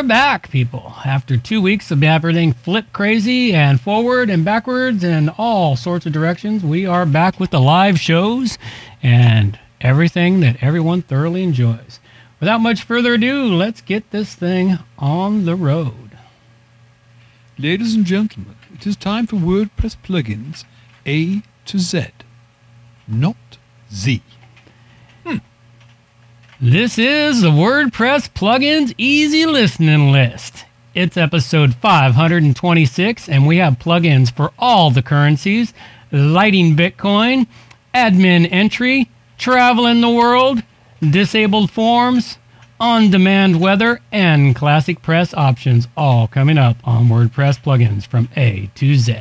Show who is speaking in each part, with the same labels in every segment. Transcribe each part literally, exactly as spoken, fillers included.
Speaker 1: we're back, people. After two weeks of everything flip crazy and forward and backwards and all sorts of directions, we are back with the live shows and everything that everyone thoroughly enjoys. Without much further ado, let's get this thing on the road.
Speaker 2: Ladies and gentlemen, it is time for WordPress plugins A to Z, not Z. Hmm.
Speaker 1: This is the WordPress Plugins Easy Listening List. It's episode five hundred twenty-six, and we have plugins for all the currencies: Lighting Bitcoin, Admin Entry, Traveling the World, Disabled Forms, On-Demand Weather, and Classic Press Options, all coming up on WordPress Plugins from A to Z.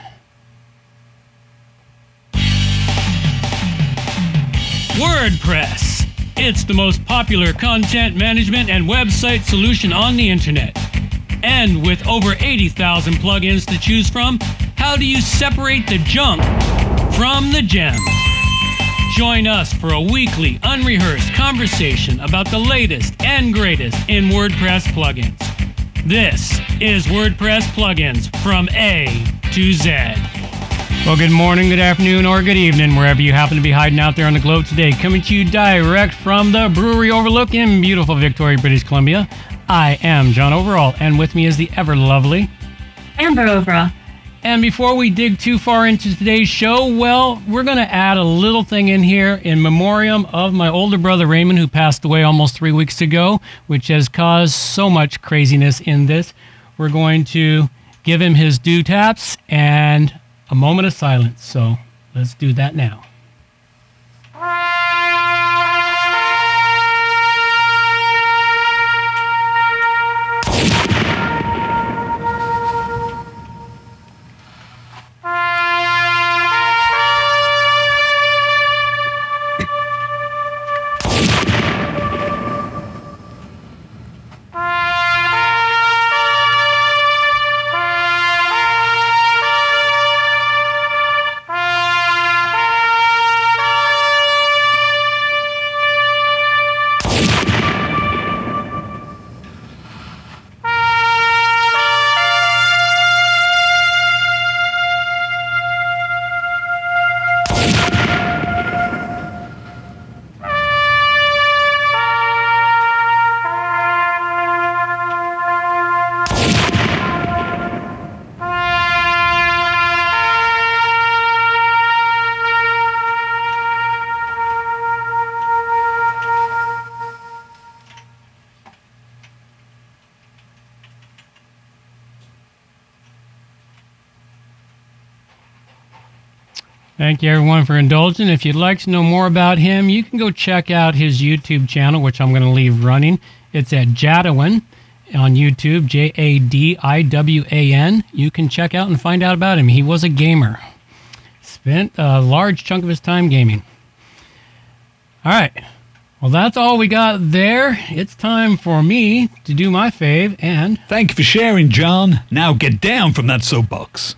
Speaker 1: WordPress. It's the most popular content management and website solution on the internet. And with over eighty thousand plugins to choose from, how do you separate the junk from the gems? Join us for a weekly, unrehearsed conversation about the latest and greatest in WordPress plugins. This is WordPress Plugins from A to Z. Well, good morning, good afternoon, or good evening, wherever you happen to be hiding out there on the globe today. Coming to you direct from the Brewery Overlook in beautiful Victoria, British Columbia. I am John Overall, and with me is the ever-lovely
Speaker 3: Amber Overall.
Speaker 1: And before we dig too far into today's show, well, we're going to add a little thing in here in memoriam of my older brother Raymond, who passed away almost three weeks ago, which has caused so much craziness in this. We're going to give him his due taps and a moment of silence. So let's do that now. Thank you, everyone, for indulging. If you'd like to know more about him, you can go check out his YouTube channel, which I'm going to leave running. It's at Jadawan on YouTube, J A D I W A N. You can check out and find out about him. He was a gamer. Spent a large chunk of his time gaming. All right. Well, that's all we got there. It's time for me to do my fave and...
Speaker 2: Thank you for sharing, John. Now get down from that soapbox.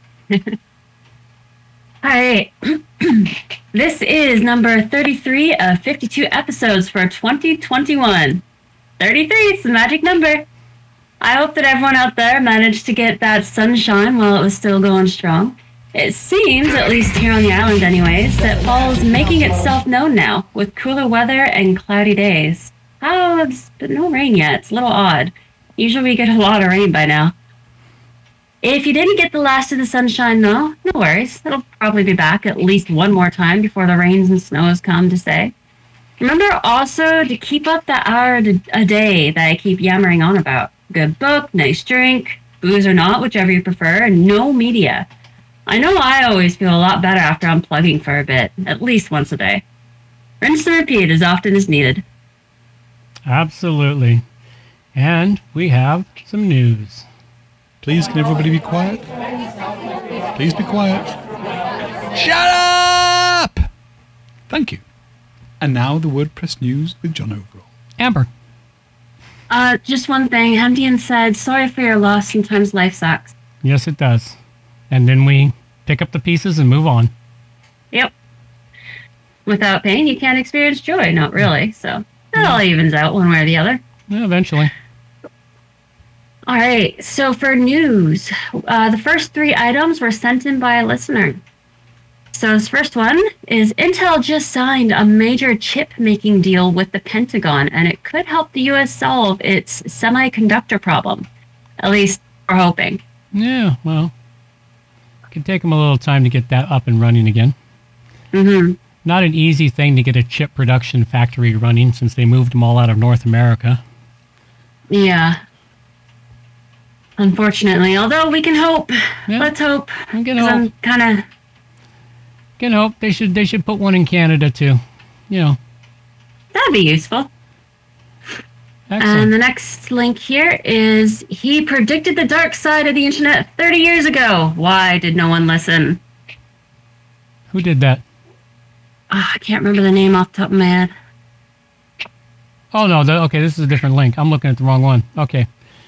Speaker 3: All right. This is number thirty-three of fifty-two episodes for twenty twenty-one. thirty-three is the magic number. I hope that everyone out there managed to get that sunshine while it was still going strong. It seems, at least here on the island anyways, that fall is making itself known now, with cooler weather and cloudy days. Oh, it's no rain yet. It's a little odd. Usually we get a lot of rain by now. If you didn't get the last of the sunshine, though, no worries. It'll probably be back at least one more time before the rains and snows come to stay. Remember also to keep up that hour a day that I keep yammering on about. Good book, nice drink, booze or not, whichever you prefer, and no media. I know I always feel a lot better after unplugging for a bit, at least once a day. Rinse and repeat as often as needed.
Speaker 1: Absolutely. And we have some news.
Speaker 2: Please, can everybody be quiet? Please be quiet. Shut up! Thank you. And now the WordPress news with John Overall.
Speaker 1: Amber.
Speaker 3: Uh, just one thing. Hemdian said, sorry for your loss. Sometimes life sucks.
Speaker 1: Yes, it does. And then we pick up the pieces and move on.
Speaker 3: Yep. Without pain, you can't experience joy. Not really. So it all evens out one way or the other.
Speaker 1: Yeah, eventually.
Speaker 3: All right. So for news, uh, the first three items were sent in by a listener. So this first one is Intel just signed a major chip-making deal with the Pentagon, and it could help the U S solve its semiconductor problem. At least we're hoping.
Speaker 1: Yeah, well, it could take them a little time to get that up and running again.
Speaker 3: Mm-hmm.
Speaker 1: Not an easy thing to get a chip production factory running since they moved them all out of North America.
Speaker 3: Yeah. Unfortunately, although we can hope.
Speaker 1: Yeah.
Speaker 3: Let's hope.
Speaker 1: We can
Speaker 3: 'Cause
Speaker 1: hope.
Speaker 3: I'm kind of...
Speaker 1: Can hope. They should, they should put one in Canada, too. You know.
Speaker 3: That'd be useful.
Speaker 1: Excellent.
Speaker 3: And the next link here is, he predicted the dark side of the internet thirty years ago. Why did no one listen?
Speaker 1: Who did that?
Speaker 3: Oh, I can't remember the name off the top of my head.
Speaker 1: Oh, no. The, okay, this is a different link. I'm looking at the wrong one. Okay.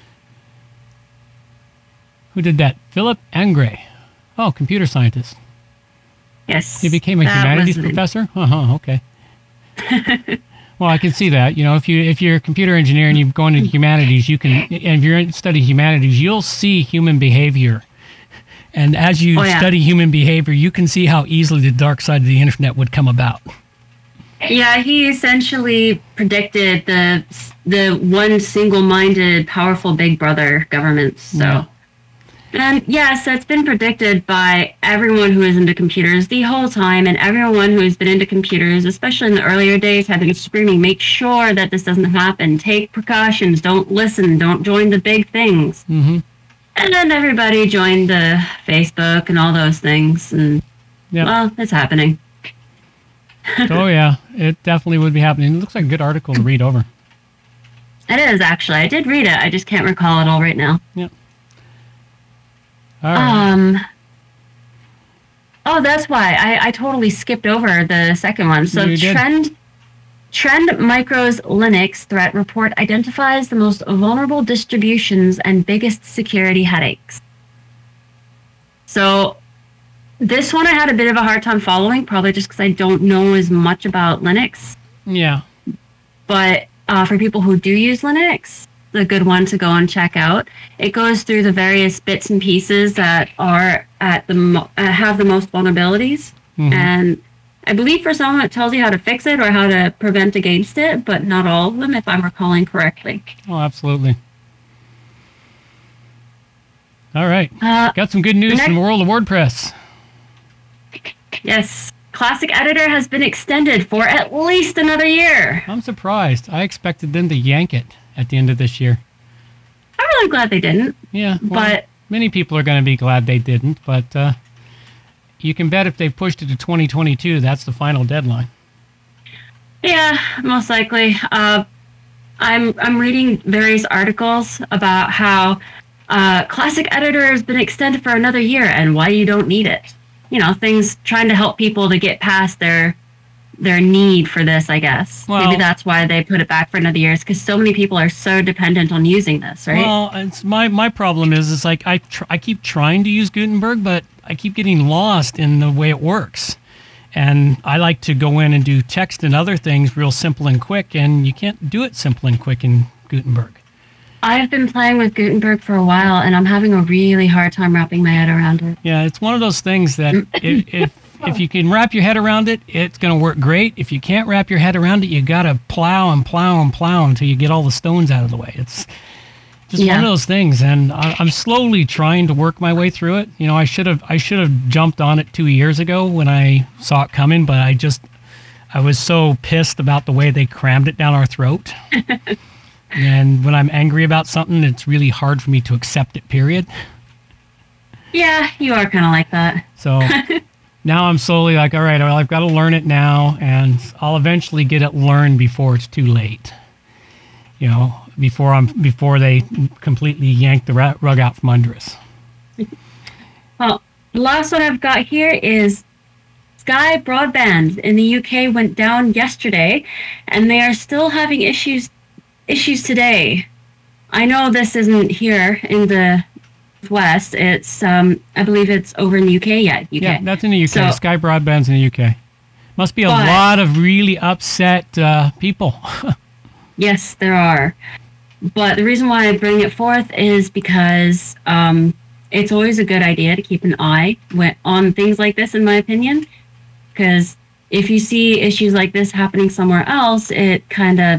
Speaker 1: Who did that? Philip Angre. Oh, computer scientist.
Speaker 3: Yes.
Speaker 1: He became a
Speaker 3: that
Speaker 1: humanities
Speaker 3: was the-
Speaker 1: professor? Uh-huh, okay. Well, I can see that. You know, if you if you're a computer engineer and you go into humanities, you can, and if you're studying humanities, you'll see human behavior. And as you
Speaker 3: Oh, yeah.
Speaker 1: study human behavior, you can see how easily the dark side of the internet would come about.
Speaker 3: Yeah, he essentially predicted the the one single-minded, powerful Big Brother government. So,
Speaker 1: Yeah.
Speaker 3: and yes, it's been predicted by everyone who is into computers the whole time, and everyone who has been into computers, especially in the earlier days, have been screaming, "Make sure that this doesn't happen. Take precautions. Don't listen. Don't join the big things."
Speaker 1: Mm-hmm.
Speaker 3: And then everybody joined the Facebook and all those things, and
Speaker 1: Yeah.
Speaker 3: well, it's happening.
Speaker 1: Oh, yeah. It definitely would be happening. It looks like a good article to read over.
Speaker 3: It is, actually. I did read it. I just can't recall it all right now.
Speaker 1: Yep. All right.
Speaker 3: Um. Oh, that's why I, I totally skipped over the second one. So
Speaker 1: You did.
Speaker 3: Trend Trend Micro's Linux threat report identifies the most vulnerable distributions and biggest security headaches. So this one I had a bit of a hard time following, probably just because I don't know as much about Linux.
Speaker 1: Yeah.
Speaker 3: But uh, for people who do use Linux, a good one to go and check out. It goes through the various bits and pieces that are at the mo- uh, have the most vulnerabilities,
Speaker 1: Mhm.
Speaker 3: and I believe for some it tells you how to fix it or how to prevent against it, but not all of them, if I'm recalling correctly.
Speaker 1: Oh, absolutely. All right.
Speaker 3: Uh,
Speaker 1: Got some good news
Speaker 3: next-
Speaker 1: from the world of WordPress.
Speaker 3: yes, Classic Editor has been extended for at least another year.
Speaker 1: I'm surprised. I expected them to yank it at the end of this year.
Speaker 3: I'm really glad they didn't.
Speaker 1: Yeah, well,
Speaker 3: But-
Speaker 1: many people are going to be glad they didn't, but uh, you can bet if they pushed it to twenty twenty-two, that's the final deadline.
Speaker 3: Yeah, most likely. Uh, I'm I'm reading various articles about how uh, Classic Editor has been extended for another year and why you don't need it. You know, things trying to help people to get past their their need for this, I guess.
Speaker 1: Well-
Speaker 3: Maybe that's why they put it back for another year, because so many people are so dependent on using this, right?
Speaker 1: Well, it's my my problem is is like I tr- I keep trying to use Gutenberg, but I keep getting lost in the way it works. And I like to go in and do text and other things real simple and quick, and you can't do it simple and quick in Gutenberg.
Speaker 3: I've been playing with Gutenberg for a while, and I'm having a really hard time wrapping my head around it.
Speaker 1: Yeah, it's one of those things that if, if if you can wrap your head around it, it's going to work great. If you can't wrap your head around it, you got to plow and plow and plow until you get all the stones out of the way. It's just
Speaker 3: Yeah.
Speaker 1: one of those things, and I, I'm slowly trying to work my way through it. You know, I should have I should have jumped on it two years ago when I saw it coming, but I just I was so pissed about the way they crammed it down our throat. And when I'm angry about something, it's really hard for me to accept it, period.
Speaker 3: Yeah, you are kind of like that.
Speaker 1: So now I'm slowly like, all right, well, I've got to learn it now, and I'll eventually get it learned before it's too late. You know, before I'm before they completely yank the ra- rug out from under us.
Speaker 3: Well, the last one I've got here is Sky Broadband in the U K went down yesterday, and they are still having issues issues today. I know this isn't here in the West. It's um, I believe it's over in the U K yet. U K.
Speaker 1: Yeah, that's in the U K.
Speaker 3: So-
Speaker 1: Sky Broadband's in the U K. Must be a
Speaker 3: But-
Speaker 1: lot of really upset uh, people.
Speaker 3: Yes, there are. but the reason why I bring it forth is because um, it's always a good idea to keep an eye when, on things like this, in my opinion, because if you see issues like this happening somewhere else, it kind of,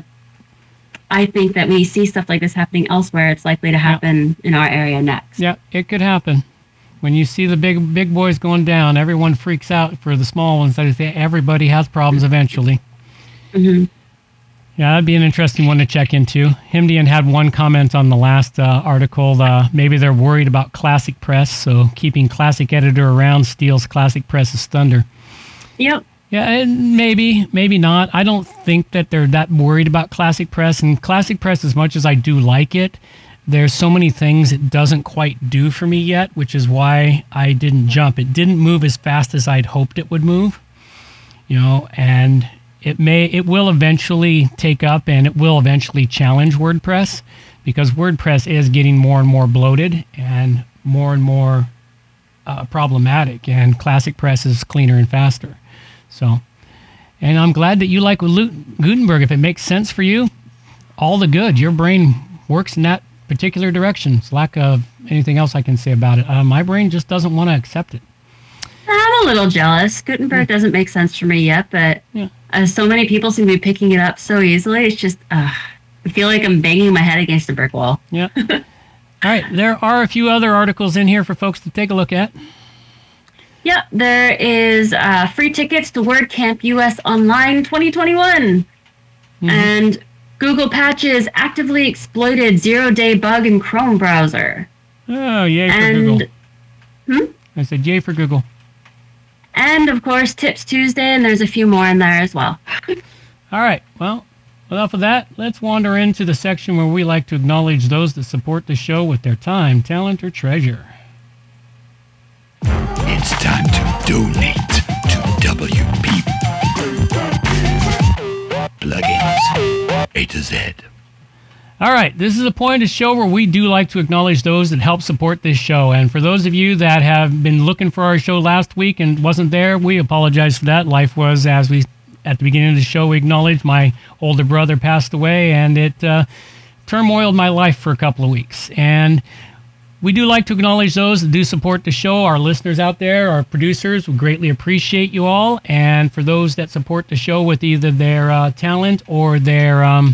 Speaker 3: I think that when you see stuff like this happening elsewhere, it's likely to happen yeah. in our area next.
Speaker 1: Yeah, it could happen. When you see the big big boys going down, everyone freaks out for the small ones. I say everybody has problems eventually.
Speaker 3: Mm-hmm.
Speaker 1: Yeah, that'd be an interesting one to check into. Himdian had one comment on the last uh, article. Uh, maybe they're worried about Classic Press, so keeping Classic Editor around steals Classic Press's thunder.
Speaker 3: Yep.
Speaker 1: Yeah, and maybe, maybe not. I don't think that they're that worried about Classic Press. And Classic Press, as much as I do like it, there's so many things it doesn't quite do for me yet, which is why I didn't jump. It didn't move as fast as I'd hoped it would move, you know, and it may, it will eventually take up and it will eventually challenge WordPress, because WordPress is getting more and more bloated and more and more uh, problematic, and Classic Press is cleaner and faster. So, and I'm glad that you like Gutenberg. If it makes sense for you, all the good. Your brain works in that particular direction. It's lack of anything else I can say about it. Uh, my brain just doesn't want to accept it.
Speaker 3: I'm a little jealous. Gutenberg yeah. doesn't make sense for me yet, but
Speaker 1: yeah.
Speaker 3: uh, so many people seem to be picking it up so easily. It's just, uh, I feel like I'm banging my head against a brick wall.
Speaker 1: Yeah. All right. There are a few other articles in here for folks to take a look at.
Speaker 3: Yeah, there is uh, free tickets to WordCamp U S Online twenty twenty-one. Mm-hmm. And Google patches actively exploited zero-day bug in Chrome browser.
Speaker 1: Oh, yay for
Speaker 3: and,
Speaker 1: Google.
Speaker 3: Hmm?
Speaker 1: I said yay for Google.
Speaker 3: And, of course, Tips Tuesday, and there's a few more in there as well.
Speaker 1: All right, well, enough of that. Let's wander into the section where we like to acknowledge those that support the show with their time, talent, or treasure.
Speaker 4: It's time to donate to W P Plugins A to Z.
Speaker 1: All right, this is a point of the show where we do like to acknowledge those that help support this show. And for those of you that have been looking for our show last week and wasn't there, we apologize for that. Life was, as we, at the beginning of the show, we acknowledged my older brother passed away, and it uh, turmoiled my life for a couple of weeks. And we do like to acknowledge those that do support the show, our listeners out there, our producers. We greatly appreciate you all. And for those that support the show with either their uh, talent or their um,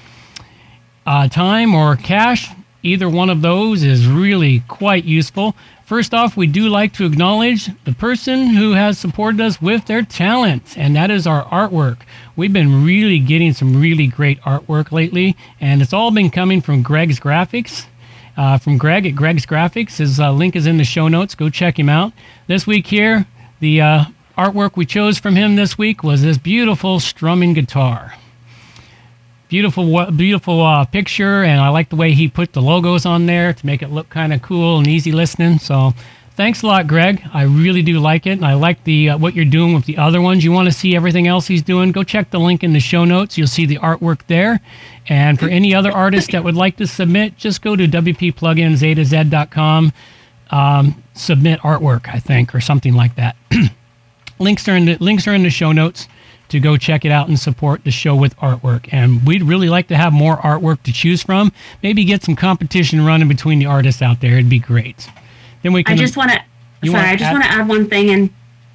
Speaker 1: uh, time or cash, either one of those is really quite useful. First off, we do like to acknowledge the person who has supported us with their talent, and that is our artwork. We've been really getting some really great artwork lately, and it's all been coming from Greg's Graphics. Uh, from Greg at Greg's Graphics. His uh, link is in the show notes. Go check him out. This week here, the uh, artwork we chose from him this week was this beautiful strumming guitar. Beautiful, beautiful uh, picture, and I like the way he put the logos on there to make it look kind of cool and easy listening. So thanks a lot, Greg. I really do like it, and I like the uh, what you're doing with the other ones. You want to see everything else he's doing, go check the link in the show notes. You'll see the artwork there. And for any other artists that would like to submit, just go to W P plugins A to Z dot com, um, submit artwork, I think, or something like that. links are in the links are in the show notes to go check it out and support the show with artwork. And we'd really like to have more artwork to choose from. Maybe get some competition running between the artists out there. It'd be great. Then we can.
Speaker 3: I just want to. Sorry, I just want to add one thing, and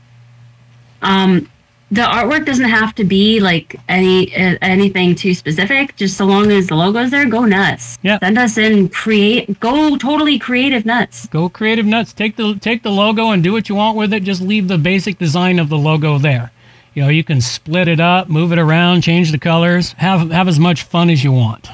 Speaker 3: um. the artwork doesn't have to be like any uh, anything too specific. Just so long as the logo's there, go nuts.
Speaker 1: Yeah.
Speaker 3: Send us in, create, go totally creative nuts.
Speaker 1: Go creative nuts. Take the take the logo and do what you want with it. Just leave the basic design of the logo there. You know, you can split it up, move it around, change the colors. Have have as much fun as you want.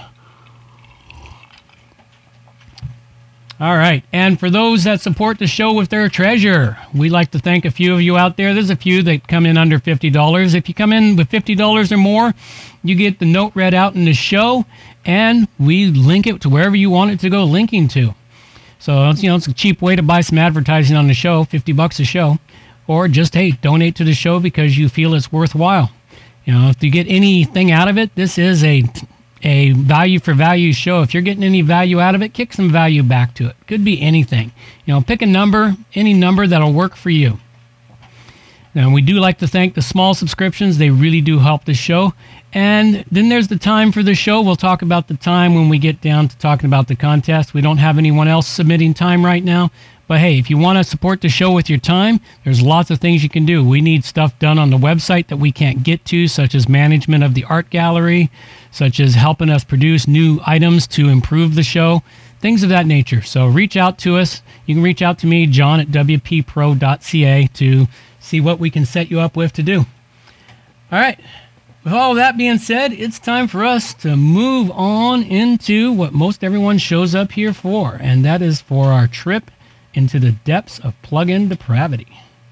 Speaker 1: All right, and for those that support the show with their treasure, we like to thank a few of you out there. There's a few that come in under fifty dollars. If you come in with fifty dollars or more, you get the note read out in the show, and we link it to wherever you want it to go linking to. So, it's, you know, it's a cheap way to buy some advertising on the show, fifty bucks a show, or just, hey, donate to the show because you feel it's worthwhile. You know, if you get anything out of it, this is a... a value for value show. If you're getting any value out of it, kick some value back to it. Could be anything. You know, pick a number, any number that'll work for you. Now, we do like to thank the small subscriptions. They really do help the show. And then there's the time for the show. We'll talk about the time when we get down to talking about the contest. We don't have anyone else submitting time right now. But hey, if you want to support the show with your time, there's lots of things you can do. We need stuff done on the website that we can't get to, such as management of the art gallery, such as helping us produce new items to improve the show, things of that nature. So reach out to us. You can reach out to me, John at w p pro dot c a, to see what we can set you up with to do. All right. With all that being said, it's time for us to move on into what most everyone shows up here for, and that is for our trip into the depths of plugin depravity.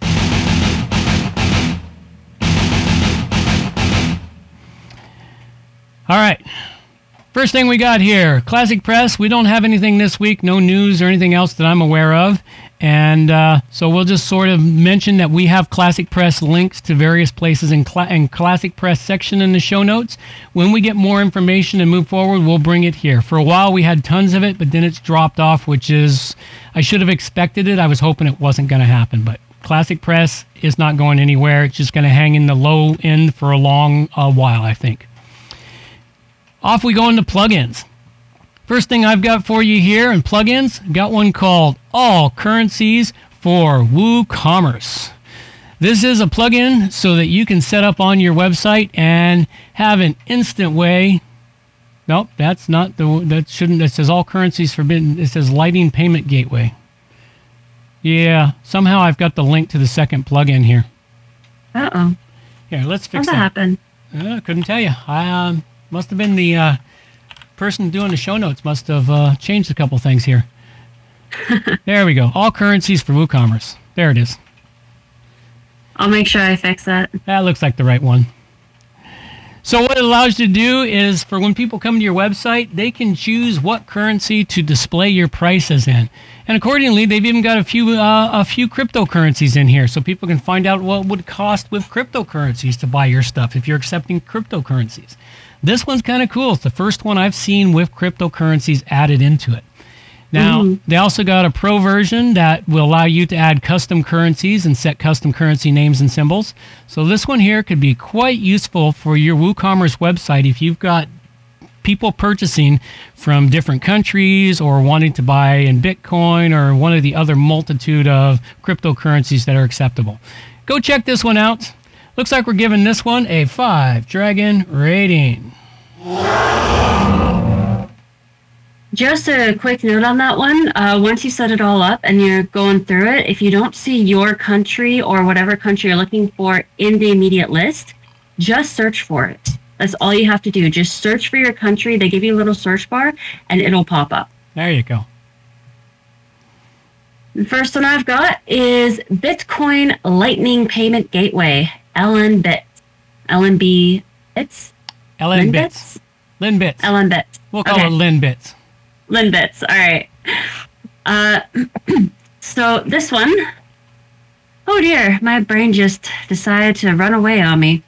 Speaker 1: All right. First thing we got here, Classic Press. We don't have anything this week, no news or anything else that I'm aware of. And uh, so we'll just sort of mention that we have Classic Press links to various places in, cl- in Classic Press section in the show notes. When we get more information and move forward, we'll bring it here. For a while, we had tons of it, but then it's dropped off, which is, I should have expected it. I was hoping it wasn't going to happen, but Classic Press is not going anywhere. It's just going to hang in the low end for a long uh, while, I think. Off we go into plugins. First thing I've got for you here in plugins, got one called All Currencies for WooCommerce. This is a plugin so that you can set up on your website and have an instant way. Nope, that's not the, that shouldn't, it says All Currencies Forbidden. It says Lighting Payment Gateway. Yeah, somehow I've got the link to the second plugin here.
Speaker 3: Uh-oh.
Speaker 1: Here, let's fix
Speaker 3: How'd
Speaker 1: that.
Speaker 3: that happen?
Speaker 1: Uh, couldn't tell you. I, um, must have been the uh, person doing the show notes must have uh, changed a couple things here. There we go. All Currencies for WooCommerce. There it is.
Speaker 3: I'll make sure I fix that.
Speaker 1: That looks like the right one. So what it allows you to do is for when people come to your website, they can choose what currency to display your prices in. And accordingly, they've even got a few uh, a few cryptocurrencies in here so people can find out what it would cost with cryptocurrencies to buy your stuff if you're accepting cryptocurrencies. This one's kind of cool. It's the first one I've seen with cryptocurrencies added into it. Now, mm-hmm. They also got a pro version that will allow you to add custom currencies and set custom currency names and symbols. So this one here could be quite useful for your WooCommerce website if you've got people purchasing from different countries or wanting to buy in Bitcoin or one of the other multitude of cryptocurrencies that are acceptable. Go check this one out. Looks like we're giving this one a five dragon rating.
Speaker 3: Just a quick note on that one. Uh, once you set it all up and you're going through it, if you don't see your country or whatever country you're looking for in the immediate list, just search for it. That's all you have to do. Just search for your country. They give you a little search bar and it'll pop up.
Speaker 1: There you go.
Speaker 3: The first one I've got is Bitcoin Lightning Payment Gateway, L N Bits. L N B Bits?
Speaker 1: L N Bits. Lin Bits.
Speaker 3: L N Bits.
Speaker 1: We'll call
Speaker 3: okay.
Speaker 1: it Lin Bits.
Speaker 3: Lin Bits. All right. Uh, so this one, oh dear, my brain just decided to run away on me.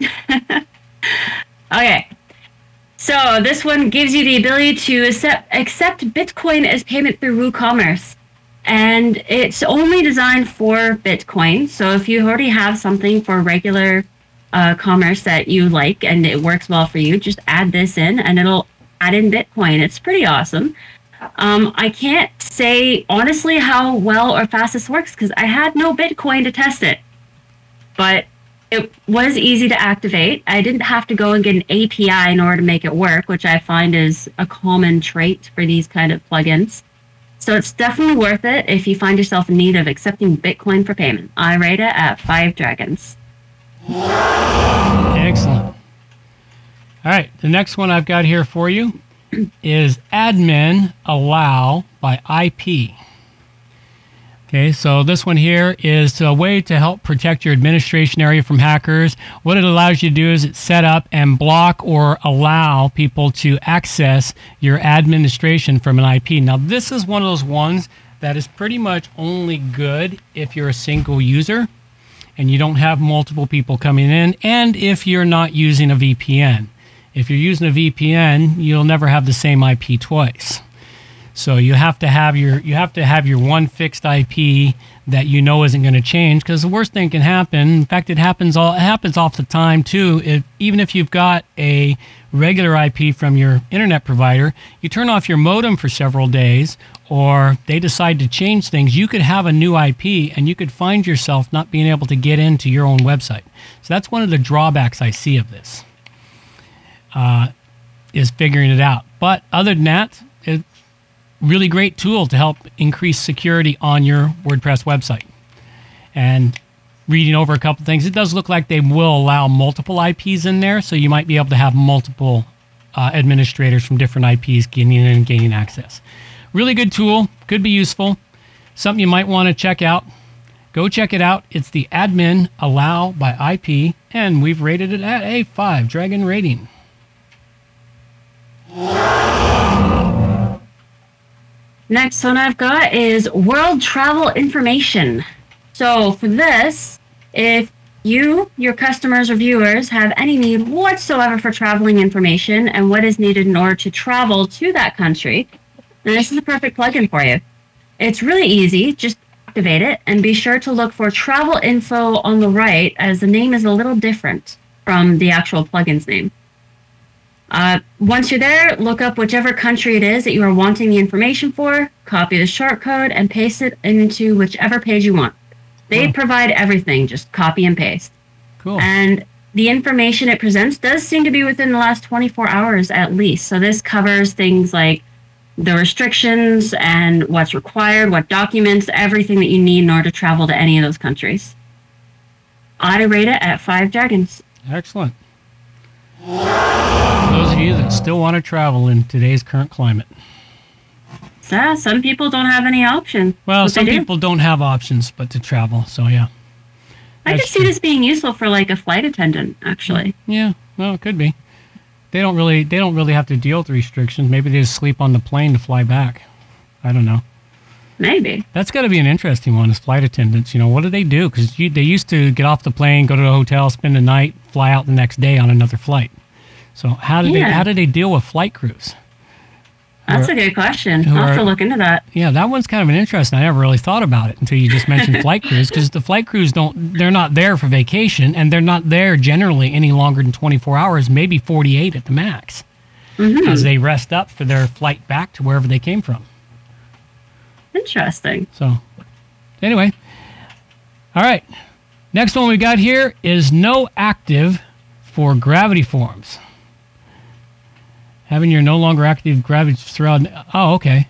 Speaker 3: Okay. So this one gives you the ability to accept, accept Bitcoin as payment through WooCommerce. And it's only designed for Bitcoin. So if you already have something for regular uh, commerce that you like and it works well for you, just add this in and it'll add in Bitcoin. It's pretty awesome. Um, I can't say honestly how well or fast this works because I had no Bitcoin to test it. But it was easy to activate. I didn't have to go and get an A P I in order to make it work, which I find is a common trait for these kind of plugins. So it's definitely worth it if you find yourself in need of accepting Bitcoin for payment. I rate it at five dragons.
Speaker 1: Excellent. All right, the next one I've got here for you is Admin Allow by I P. Okay, so this one here is a way to help protect your administration area from hackers. What it allows you to do is it set up and block or allow people to access your administration from an I P. Now, this is one of those ones that is pretty much only good if you're a single user and you don't have multiple people coming in, and if you're not using a V P N. If you're using a V P N, you'll never have the same I P twice. So you have to have your you have to have your one fixed I P that you know isn't going to change, because the worst thing can happen. In fact, it happens all it happens off the time too. If, even if you've got a regular I P from your internet provider, you turn off your modem for several days, or they decide to change things, you could have a new I P and you could find yourself not being able to get into your own website. So that's one of the drawbacks I see of this, uh, is figuring it out. But other than that, it's really great tool to help increase security on your WordPress website. And reading over a couple things, it does look like they will allow multiple I Ps in there, so you might be able to have multiple uh, administrators from different I Ps getting in and gaining access. Really good tool, could be useful, something you might want to check out. Go check it out. It's the Admin Allow by I P, and we've rated it at a five Dragon rating.
Speaker 3: Next one I've got is world travel information. So for this, if you, your customers or viewers have any need whatsoever for traveling information and what is needed in order to travel to that country, then this is a perfect plugin for you. It's really easy. Just activate it and be sure to look for travel info on the right, as the name is a little different from the actual plugin's name. Uh, once you're there, look up whichever country it is that you are wanting the information for, copy the shortcode, and paste it into whichever page you want. They
Speaker 1: Wow.
Speaker 3: provide everything, just copy and paste.
Speaker 1: Cool.
Speaker 3: And the information it presents does seem to be within the last twenty-four hours at least. So this covers things like the restrictions and what's required, what documents, everything that you need in order to travel to any of those countries. I rate it at five dragons.
Speaker 1: Excellent. For those of you that still want to travel in today's current climate.
Speaker 3: So some people don't have any option.
Speaker 1: Well,
Speaker 3: That's what
Speaker 1: some
Speaker 3: they do.
Speaker 1: people don't have options but to travel, so yeah.
Speaker 3: I could
Speaker 1: That's
Speaker 3: see
Speaker 1: true.
Speaker 3: this being useful for like a flight attendant, actually.
Speaker 1: Yeah, well, it could be. They don't really they don't really have to deal with restrictions. Maybe they just sleep on the plane to fly back. I don't know.
Speaker 3: Maybe.
Speaker 1: That's got to be an interesting one as flight attendants. You know, what do they do? Because they used to get off the plane, go to the hotel, spend the night, fly out the next day on another flight. So how do they
Speaker 3: Yeah.
Speaker 1: how do they deal with flight crews?
Speaker 3: That's
Speaker 1: Or-
Speaker 3: a good question.
Speaker 1: who
Speaker 3: I'll have
Speaker 1: are-
Speaker 3: to look into that.
Speaker 1: Yeah, that one's kind of an interesting. I never really thought about it until you just mentioned flight crews, because the flight crews don't, they're not there for vacation, and they're not there generally any longer than twenty-four hours, maybe forty-eight at the max,
Speaker 3: Mm-hmm.
Speaker 1: as they rest up for their flight back to wherever they came from.
Speaker 3: Interesting.
Speaker 1: So, anyway, all right. Next one we got here is no active for gravity forms. Having your no longer active gravity throughout. Oh, okay.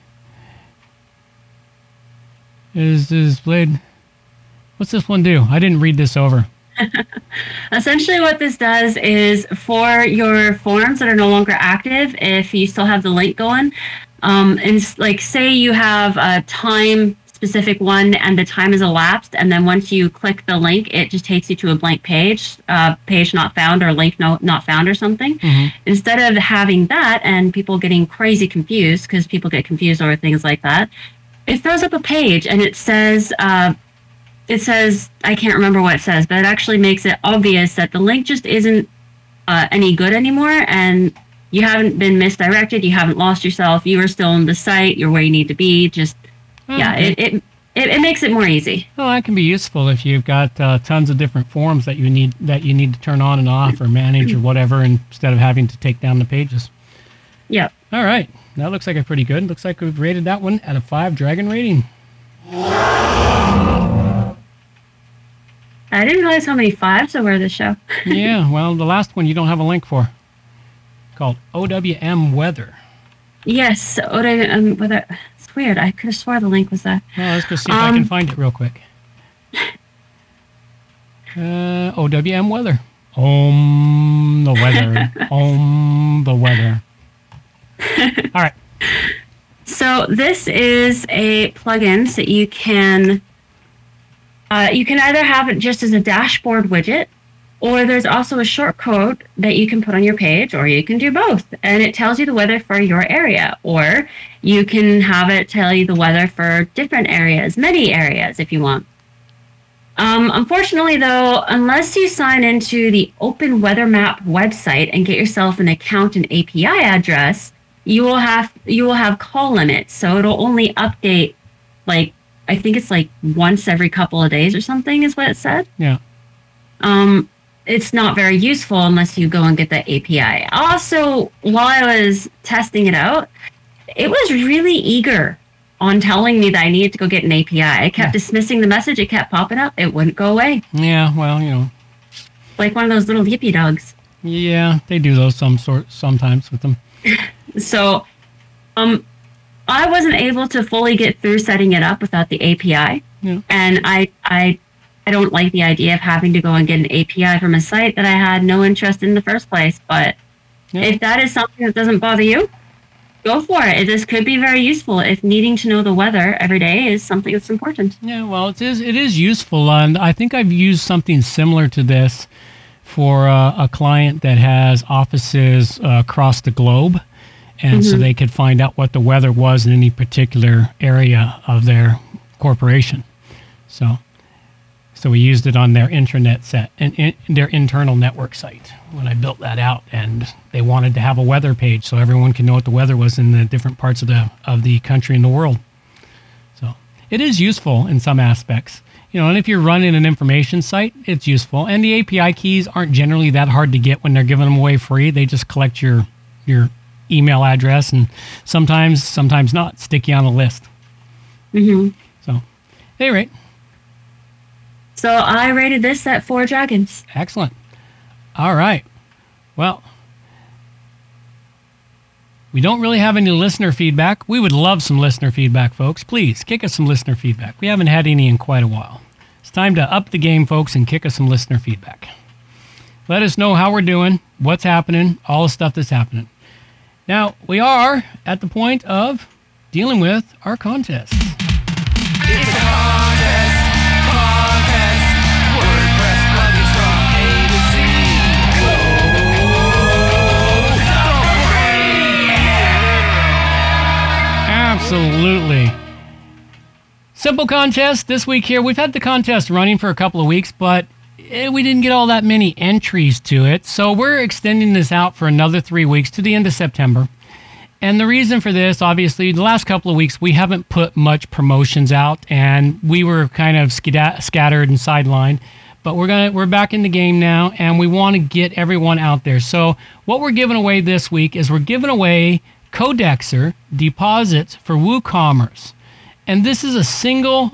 Speaker 1: Is is blade? What's this one do? I didn't read this over.
Speaker 3: Essentially what this does is for your forms that are no longer active, if you still have the link going, um, and s- like say you have a time specific one and the time is elapsed, and then once you click the link, it just takes you to a blank page, uh, page not found or link no, not found or something.
Speaker 1: Mhm.
Speaker 3: Instead of having that and people getting crazy confused, because people get confused over things like that, it throws up a page and it says, uh, it says, I can't remember what it says, but it actually makes it obvious that the link just isn't uh, any good anymore, and you haven't been misdirected, you haven't lost yourself, you are still on the site, you're where you need to be. Just, yeah,
Speaker 1: Okay.
Speaker 3: it, it, it, it makes it more easy.
Speaker 1: Well, that can be useful if you've got uh, tons of different forms that you need that you need to turn on and off or manage or whatever, instead of having to take down the pages.
Speaker 3: Yep.
Speaker 1: All right, that looks like a pretty good. Looks like we've rated that one at a five dragon rating.
Speaker 3: I didn't realize how many fives there were this show.
Speaker 1: Yeah, well, the last one you don't have a link for, called O W M Weather.
Speaker 3: Yes, what I, um, whether, it's weird. I could have swore the link was that.
Speaker 1: Well, let's go see if I can
Speaker 3: Um,
Speaker 1: find it real quick. Uh, O W M Weather. Om the weather. Om the weather. All right.
Speaker 3: So this is a plugin that you can uh, you can either have it just as a dashboard widget, or there's also a short code that you can put on your page, or you can do both, and it tells you the weather for your area, or you can have it tell you the weather for different areas, many areas if you want. Um, unfortunately, though, unless you sign into the Open Weather Map website and get yourself an account and A P I address, you will have you will have call limits, so it'll only update like I think it's like once every couple of days or something is what it said.
Speaker 1: Yeah.
Speaker 3: Um, it's not very useful unless you go and get the A P I. Also, while I was testing it out, it was really eager on telling me that I needed to go get an A P I. I kept yeah. dismissing the message. It kept popping up. It wouldn't go away.
Speaker 1: Yeah, well, you know.
Speaker 3: Like one of those little yippy dogs.
Speaker 1: Yeah, they do those some sort sometimes with them.
Speaker 3: So, um, I wasn't able to fully get through setting it up without the A P I.
Speaker 1: Yeah.
Speaker 3: And I, I, I don't like the idea of having to go and get an A P I from a site that I had no interest in the first place. But
Speaker 1: yeah.
Speaker 3: if that is something that doesn't bother you, go for it. This could be very useful if needing to know the weather every day is something that's important.
Speaker 1: Yeah, well, it is, it is useful. And I think I've used something similar to this for uh, a client that has offices uh, across the globe. And mm-hmm. so they could find out what the weather was in any particular area of their corporation. So so we used it on their intranet set, and in, their internal network site when I built that out. And they wanted to have a weather page so everyone can know what the weather was in the different parts of the of the country and the world. So it is useful in some aspects. You know, and if you're running an information site, it's useful. And the A P I keys aren't generally that hard to get when they're giving them away free. They just collect your your email address, and sometimes, sometimes not, stick you on a list.
Speaker 3: Mm-hmm.
Speaker 1: So, at any rate.
Speaker 3: So I rated this at four dragons.
Speaker 1: Excellent. All right. Well, we don't really have any listener feedback. We would love some listener feedback, folks. Please, kick us some listener feedback. We haven't had any in quite a while. It's time to up the game, folks, and kick us some listener feedback. Let us know how we're doing, what's happening, all the stuff that's happening. Now, we are at the point of dealing with our contest.
Speaker 5: It's a contest, contest, WordPress plugins from A to Z.
Speaker 1: Absolutely. Simple contest this week here. We've had the contest running for a couple of weeks, but we didn't get all that many entries to it, so we're extending this out for another three weeks to the end of September. And the reason for this, obviously, the last couple of weeks we haven't put much promotions out, and we were kind of scat- scattered and sidelined. But we're gonna we're back in the game now, and we want to get everyone out there. So what we're giving away this week is we're giving away Codexer deposits for WooCommerce, and this is a single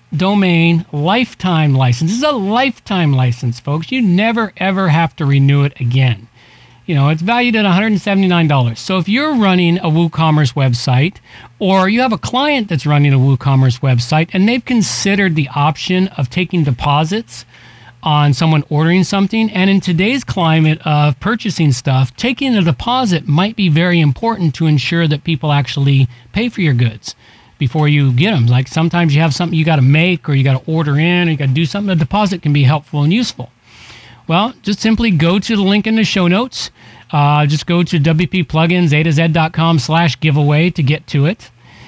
Speaker 1: domain lifetime license. This is a lifetime license, folks. You never ever have to renew it again. You know, it's valued at one hundred seventy-nine dollars. So if you're running a WooCommerce website, or you have a client that's running a WooCommerce website and they've considered the option of taking deposits on someone ordering something, and in today's climate of purchasing stuff, taking a deposit might be very important to ensure that people actually pay for your goods before you get them. Like sometimes you have something you got to make, or you got to order in, or you got to do something. A deposit can be helpful and useful. Well, just simply go to the link in the show notes. Uh, just go to W P Plugins A to Z dot com slash giveaway to get to it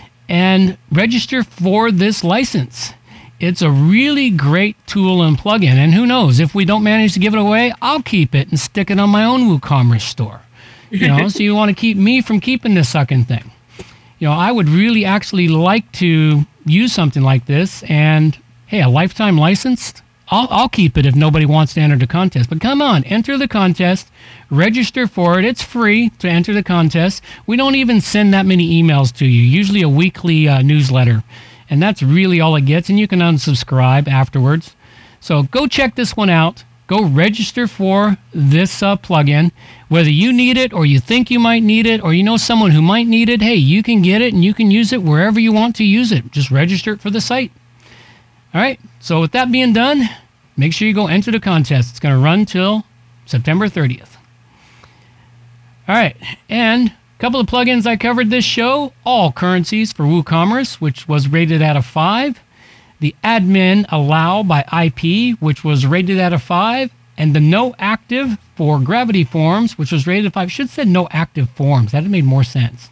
Speaker 1: and register for this license. It's a really great tool and plugin. And who knows, if we don't manage to give it away, I'll keep it and stick it on my own WooCommerce store. You know, so you want to keep me from keeping this sucking thing. You know, I would really actually like to use something like this, and hey, a lifetime license, I'll, I'll keep it if nobody wants to enter the contest. But come on, enter the contest, register for it. It's free to enter the contest. We don't even send that many emails to you, usually a weekly uh, newsletter. And that's really all it gets, and you can unsubscribe afterwards. So go check this one out. Go register for this uh, plugin. Whether you need it, or you think you might need it, or you know someone who might need it, hey, you can get it and you can use it wherever you want to use it. Just register it for the site. All right, so with that being done, make sure you go enter the contest. It's going to run till September thirtieth. All right, and a couple of plugins I covered this show, all currencies for WooCommerce, which was rated out of five. The Admin Allow by I P, which was rated out of five. And the No Active for Gravity Forms, which was rated five. Should have said No Active Forms. That would have made more sense.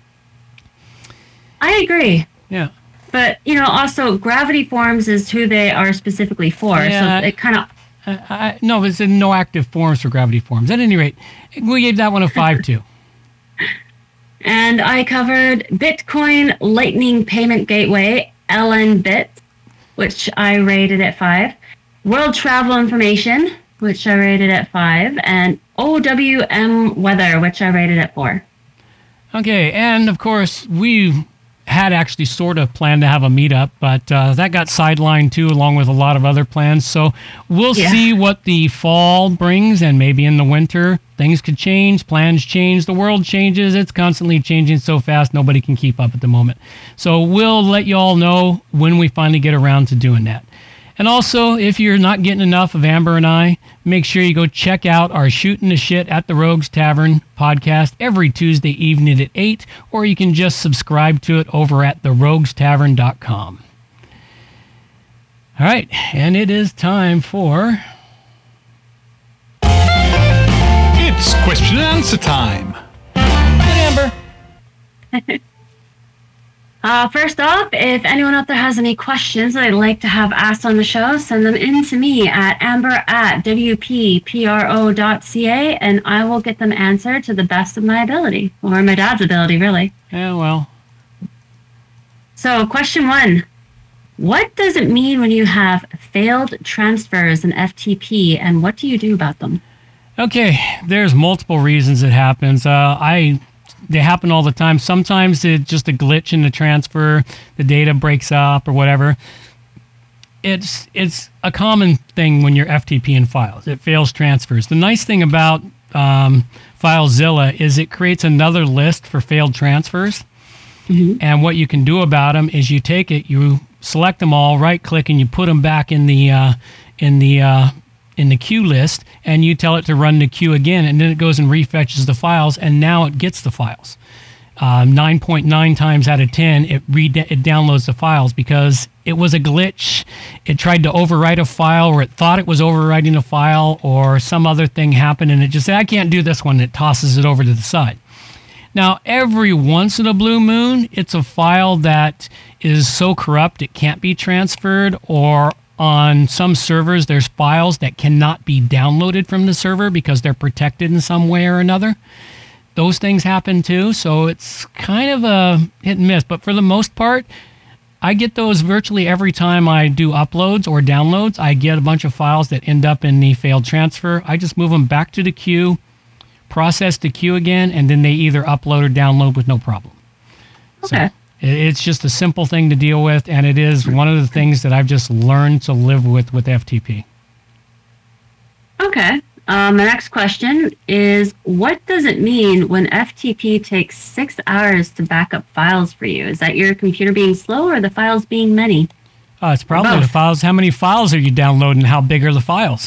Speaker 3: I agree.
Speaker 1: Yeah.
Speaker 3: But, you know, also Gravity Forms is who they are specifically for.
Speaker 1: Yeah,
Speaker 3: so it kind of...
Speaker 1: Uh, I, no, it's in No Active Forms for Gravity Forms. At any rate, we gave that one a five, too.
Speaker 3: And I covered Bitcoin Lightning Payment Gateway, L N Bit, which I rated at five. World Travel Information, which I rated at five. And O W M Weather, which I rated at four.
Speaker 1: Okay, and of course, we had actually sort of planned to have a meetup, but uh, that got sidelined too, along with a lot of other plans. So we'll
Speaker 3: Yeah.
Speaker 1: see what the fall brings, and maybe in the winter, things could change, plans change, the world changes. It's constantly changing so fast, nobody can keep up at the moment. So we'll let you all know when we finally get around to doing that. And also, if you're not getting enough of Amber and I, make sure you go check out our Shooting the Shit at the Rogues Tavern podcast every Tuesday evening at eight, or you can just subscribe to it over at the rogues tavern dot com. All right, and it is time for...
Speaker 2: It's question and answer time.
Speaker 1: Amber.
Speaker 3: Uh, first off, if anyone out there has any questions that they'd like to have asked on the show, send them in to me at amber at w p p r o dot c a, and I will get them answered to the best of my ability, or my dad's ability, really.
Speaker 1: Yeah, well,
Speaker 3: So, question one. What does it mean when you have failed transfers in F T P, and what do you do about them?
Speaker 1: okay, there's multiple reasons it happens. Uh, I... They happen all the time. Sometimes it's just a glitch in the transfer, the data breaks up or whatever. It's it's a common thing when you're F T P in files. It fails transfers. The nice thing about um, FileZilla is it creates another list for failed transfers.
Speaker 3: Mm-hmm.
Speaker 1: And what you can do about them is you take it, you select them all, right click, and you put them back in the uh, in the uh, in the queue list, and you tell it to run the queue again, and then it goes and refetches the files, and now it gets the files. Um, nine point nine times out of ten, it re- it downloads the files because it was a glitch. It tried to overwrite a file, or it thought it was overwriting a file, or some other thing happened, and it just said, I can't do this one, and it tosses it over to the side. Now, every once in a blue moon, it's a file that is so corrupt it can't be transferred, or on some servers, there's files that cannot be downloaded from the server because they're protected in some way or another. Those things happen too, so it's kind of a hit and miss. But for the most part, I get those virtually every time I do uploads or downloads. I get a bunch of files that end up in the failed transfer. I just move them back to the queue, process the queue again, and then they either upload or download with no problem.
Speaker 3: Okay.
Speaker 1: So, it's just a simple thing to deal with, and it is one of the things that I've just learned to live with with F T P.
Speaker 3: Okay. Um, my next question is, what does it mean when F T P takes six hours to back up files for you? Is that your computer being slow or the files being many?
Speaker 1: Uh, it's probably
Speaker 3: Both.
Speaker 1: the files. How many files are you downloading? How big are the files?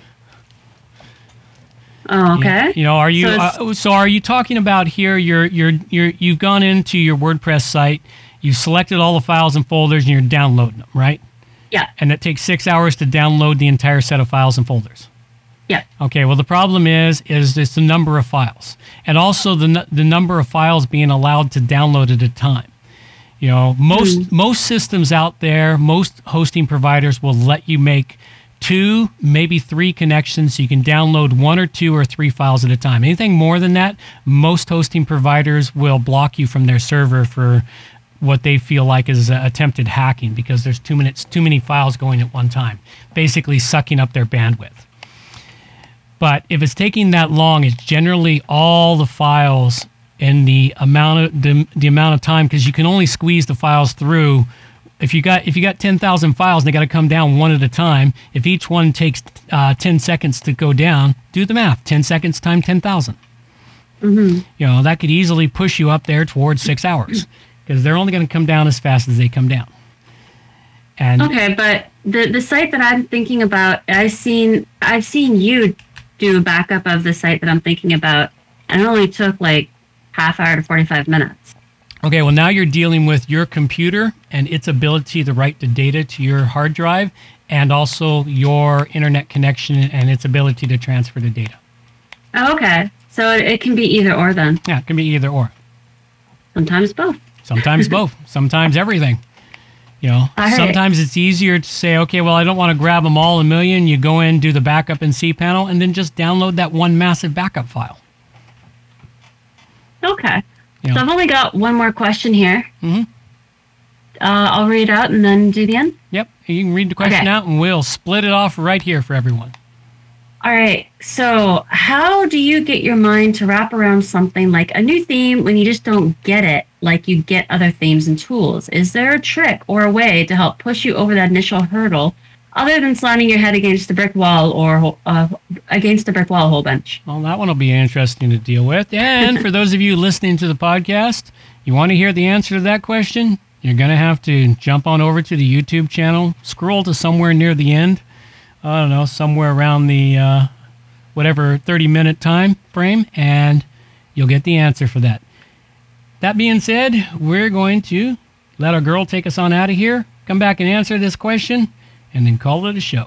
Speaker 3: Oh, okay.
Speaker 1: You, you know, are you
Speaker 3: So it's-
Speaker 1: uh, so are you talking about here? You're you're you're you've gone into your WordPress site, you've selected all the files and folders, and you're downloading them, right?
Speaker 3: Yeah.
Speaker 1: And it takes six hours to download the entire set of files and folders.
Speaker 3: Yeah.
Speaker 1: Okay. Well, the problem is is it's the number of files, and also the nu- the number of files being allowed to download at a time. You know, most
Speaker 3: Mm.
Speaker 1: most systems out there, most hosting providers will let you make two, maybe three connections, so you can download one or two or three files at a time. Anything more than that, most hosting providers will block you from their server for what they feel like is uh, attempted hacking, because there's too many, too many files going at one time, basically sucking up their bandwidth. But if it's taking that long, it's generally all the files in the amount of the, the amount of time, because you can only squeeze the files through. If you got if you got ten thousand files and they got to come down one at a time, if each one takes uh, ten seconds to go down, do the math. ten seconds times ten thousand.
Speaker 3: Mm-hmm.
Speaker 1: You know, that could easily push you up there towards six hours, because they're only going to come down as fast as they come down. And
Speaker 3: Okay, but the the site that I'm thinking about, I've seen I've seen you do a backup of the site that I'm thinking about, and it only took like half hour to forty-five minutes.
Speaker 1: Okay, well, now you're dealing with your computer and its ability to write the data to your hard drive, and also your internet connection and its ability to transfer the data.
Speaker 3: Oh, okay. So it, it can be either or then.
Speaker 1: Yeah, it can be either or.
Speaker 3: Sometimes both.
Speaker 1: Sometimes both. Sometimes everything. You know,
Speaker 3: All right.
Speaker 1: sometimes it's easier to say, okay, well, I don't want to grab them all a million. You go in, do the backup in cPanel, and then just download that one massive backup file.
Speaker 3: Okay.
Speaker 1: You
Speaker 3: So I've
Speaker 1: know.
Speaker 3: only got one more question here.
Speaker 1: Mhm.
Speaker 3: Uh, I'll read out and then do the end.
Speaker 1: Yep. You can read the question
Speaker 3: Okay.
Speaker 1: out, and we'll split it off right here for everyone.
Speaker 3: All right. So, how do you get your mind to wrap around something like a new theme when you just don't get it like you get other themes and tools? Is there a trick or a way to help push you over that initial hurdle other than slamming your head against the brick wall or uh, against the brick wall a whole bunch?
Speaker 1: Well, that one will be interesting to deal with. And for those of you listening to the podcast, you want to hear the answer to that question, you're going to have to jump on over to the YouTube channel, scroll to somewhere near the end. I don't know, somewhere around the uh, whatever thirty-minute time frame, and you'll get the answer for that. That being said, we're going to let our girl take us on out of here, come back and answer this question, and then call it a show.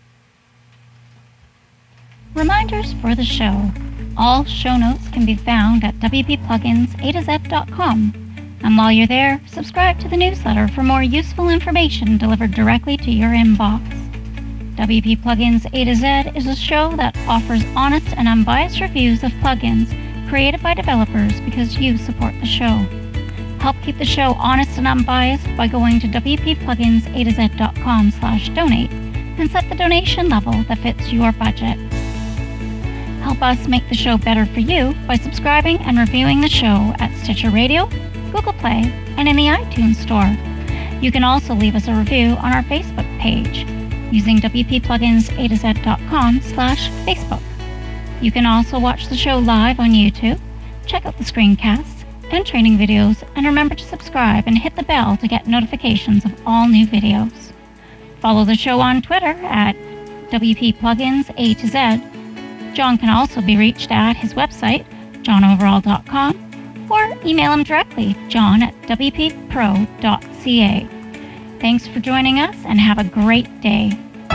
Speaker 6: Reminders for the show. All show notes can be found at w p plugins a to z dot com. And while you're there, subscribe to the newsletter for more useful information delivered directly to your inbox. W P Plugins A to Z is a show that offers honest and unbiased reviews of plugins created by developers because you support the show. Help keep the show honest and unbiased by going to w p plugins a to z dot com slash donate and set the donation level that fits your budget. Help us make the show better for you by subscribing and reviewing the show at Stitcher Radio, Google Play, and in the iTunes Store. You can also leave us a review on our Facebook page using w p plugins a to z dot com slash Facebook. You can also watch the show live on YouTube, check out the screencasts and training videos, and remember to subscribe and hit the bell to get notifications of all new videos. Follow the show on Twitter at w p plugins a to z. John can also be reached at his website, john overall dot com, or email him directly, john at w p pro dot c a. Thanks for joining us, and have a great day.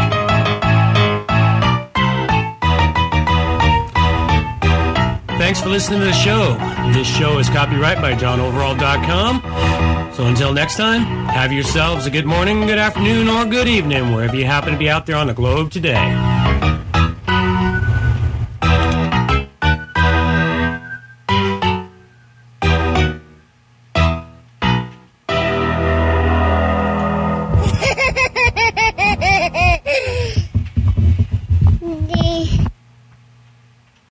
Speaker 1: Thanks for listening to the show. This show is copyright by john overall dot com. So until next time, have yourselves a good morning, good afternoon, or good evening, wherever you happen to be out there on the globe today.